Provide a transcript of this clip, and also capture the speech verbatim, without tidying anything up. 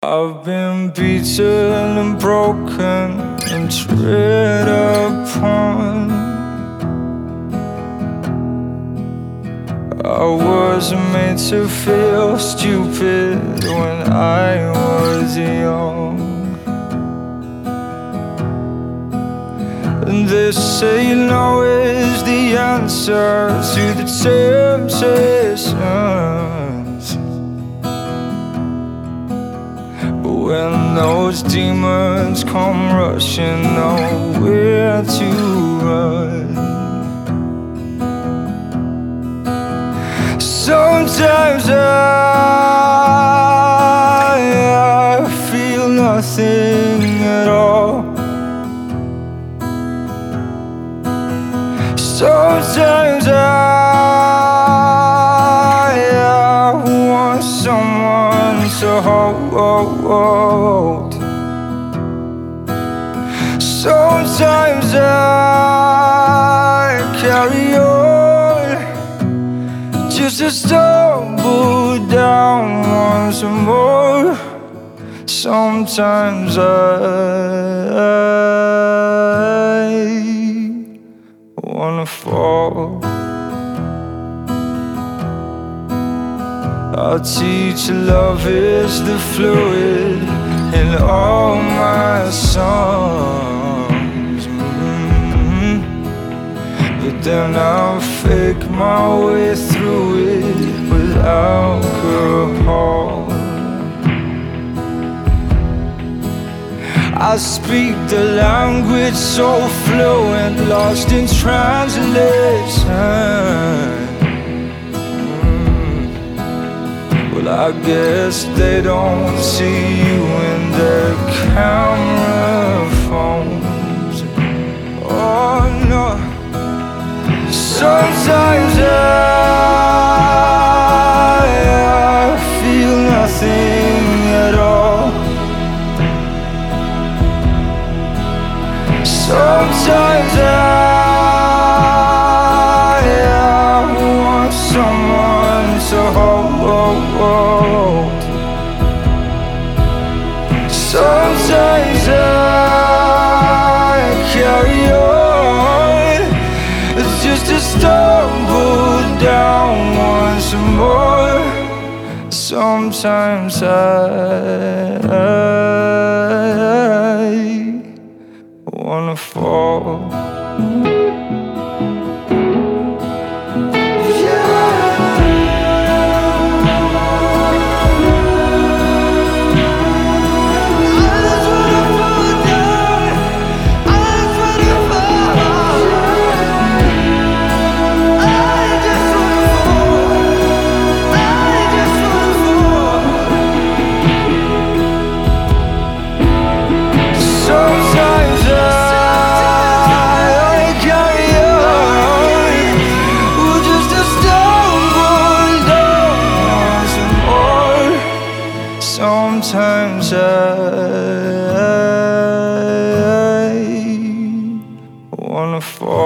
I've been beaten and broken and tread upon. I was made to feel stupid when I was young. And they say no is the answer to the temptations. But when those demons come rushing, nowhere to run. Sometimes I, I feel nothing at all. Sometimes I, I want someone to hold. Sometimes I carry on just to stumble down once more. Sometimes I, I wanna fall. I'll teach love is the fluid in all my songs. Mm-hmm. But then I'll fake my way through it with alcohol. I speak the language so fluent, lost in translation. mm. Well, I guess they don't see you in their camera phones. Oh no. Sometimes I, I feel nothing at all. Sometimes I, I want someone to hold. Sometimes I carry on just to stumble down once more. Sometimes I, I wanna fall. Sometimes I, I wanna fall.